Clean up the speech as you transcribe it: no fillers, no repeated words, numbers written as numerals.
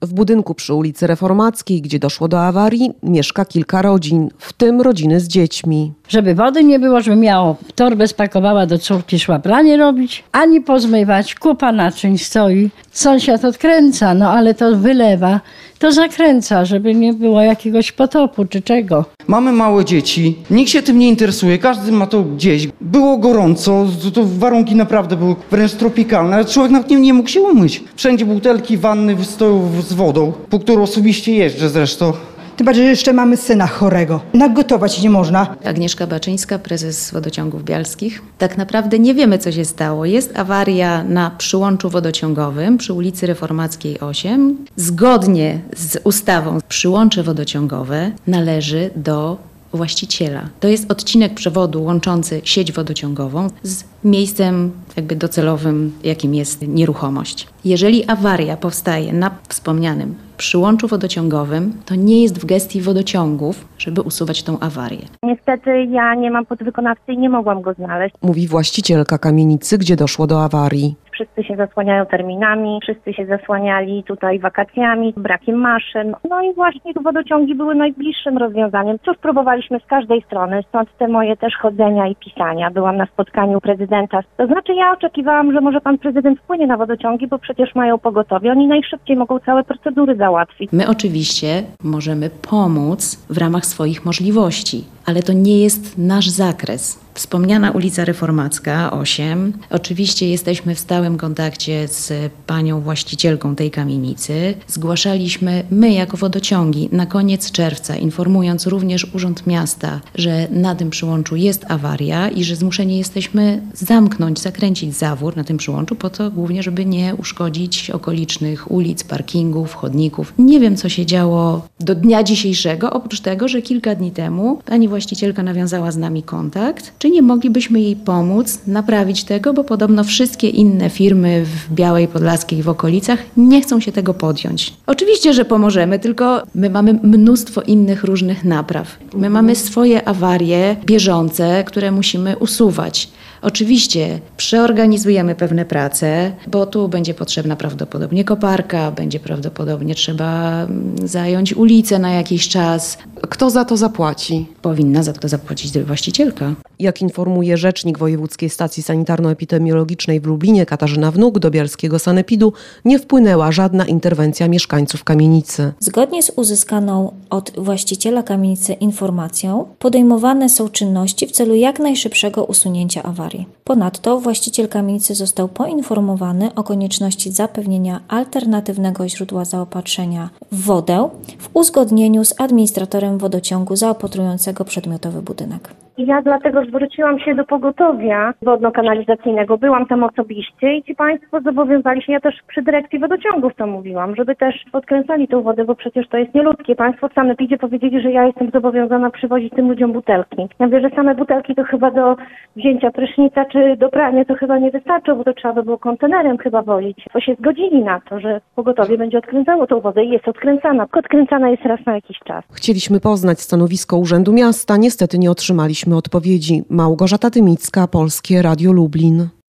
W budynku przy ulicy Reformackiej, gdzie doszło do awarii, mieszka kilka rodzin, w tym rodziny z dziećmi. Żeby wody nie było, żeby miało, torbę spakowała do córki, szła pranie robić, ani pozmywać, kupa naczyń stoi. Sąsiad odkręca, ale to wylewa, to zakręca, żeby nie było jakiegoś potopu czy czego. Mamy małe dzieci, nikt się tym nie interesuje, każdy ma to gdzieś. Było gorąco, to warunki naprawdę były wręcz tropikalne, ale człowiek nawet nie mógł się umyć. Wszędzie butelki, wanny stoją z wodą, po którą osobiście jeżdżę zresztą. Tym bardziej, że jeszcze mamy syna chorego. Nagotować nie można. Agnieszka Baczyńska, prezes Wodociągów Bialskich. Tak naprawdę nie wiemy, co się stało. Jest awaria na przyłączu wodociągowym przy ulicy Reformackiej 8. Zgodnie z ustawą przyłącze wodociągowe należy do właściciela. To jest odcinek przewodu łączący sieć wodociągową z miejscem docelowym, jakim jest nieruchomość. Jeżeli awaria powstaje na wspomnianym przyłączu wodociągowym, to nie jest w gestii wodociągów, żeby usuwać tą awarię. Niestety ja nie mam podwykonawcy i nie mogłam go znaleźć. Mówi właścicielka kamienicy, gdzie doszło do awarii. Wszyscy się zasłaniają terminami, wszyscy się zasłaniali tutaj wakacjami, brakiem maszyn. I właśnie wodociągi były najbliższym rozwiązaniem. Cóż, próbowaliśmy z każdej strony, stąd te moje też chodzenia i pisania. Byłam na spotkaniu prezydenta. To znaczy ja oczekiwałam, że może pan prezydent wpłynie na wodociągi, bo przecież mają pogotowie. Oni najszybciej mogą całe procedury załatwić. My oczywiście możemy pomóc w ramach swoich możliwości, ale to nie jest nasz zakres. Wspomniana ulica Reformacka 8. Oczywiście jesteśmy w stałym kontakcie z panią właścicielką tej kamienicy. Zgłaszaliśmy my jako wodociągi na koniec czerwca, informując również Urząd Miasta, że na tym przyłączu jest awaria i że zmuszeni jesteśmy zakręcić zawór na tym przyłączu po to głównie, żeby nie uszkodzić okolicznych ulic, parkingów, chodników. Nie wiem, co się działo do dnia dzisiejszego, oprócz tego, że kilka dni temu pani właścicielka nawiązała z nami kontakt. Czy nie moglibyśmy jej pomóc naprawić tego, bo podobno wszystkie inne firmy w Białej Podlaskiej i w okolicach nie chcą się tego podjąć. Oczywiście, że pomożemy, tylko my mamy mnóstwo innych różnych napraw. My mamy swoje awarie bieżące, które musimy usuwać. Oczywiście przeorganizujemy pewne prace, bo tu będzie potrzebna prawdopodobnie koparka, będzie prawdopodobnie trzeba zająć ulicę na jakiś czas. Kto za to zapłaci? Powinna za to zapłacić właścicielka. Jak informuje rzecznik Wojewódzkiej Stacji Sanitarno-Epidemiologicznej w Lublinie Katarzyna Wnuk, do bialskiego sanepidu nie wpłynęła żadna interwencja mieszkańców kamienicy. Zgodnie z uzyskaną od właściciela kamienicy informacją podejmowane są czynności w celu jak najszybszego usunięcia awarii. Ponadto właściciel kamienicy został poinformowany o konieczności zapewnienia alternatywnego źródła zaopatrzenia w wodę w uzgodnieniu z administratorem wodociągu zaopatrującego przedmiotowy budynek. Ja dlatego zwróciłam się do pogotowia wodno-kanalizacyjnego. Byłam tam osobiście i ci państwo zobowiązali się, ja też przy dyrekcji wodociągów to mówiłam, żeby też odkręcali tą wodę, bo przecież to jest nieludzkie. Państwo w sanepidzie powiedzieli, że ja jestem zobowiązana przywozić tym ludziom butelki. Ja mówię, że same butelki to chyba do wzięcia prysznica czy do prania to chyba nie wystarczą, bo to trzeba by było kontenerem chyba wozić. To się zgodzili na to, że pogotowie będzie odkręcało tą wodę i jest odkręcana. Odkręcana jest raz na jakiś czas. Chcieliśmy poznać stanowisko Urzędu Miasta, niestety nie otrzymaliśmy odpowiedzi. Małgorzata Tymicka, Polskie Radio Lublin.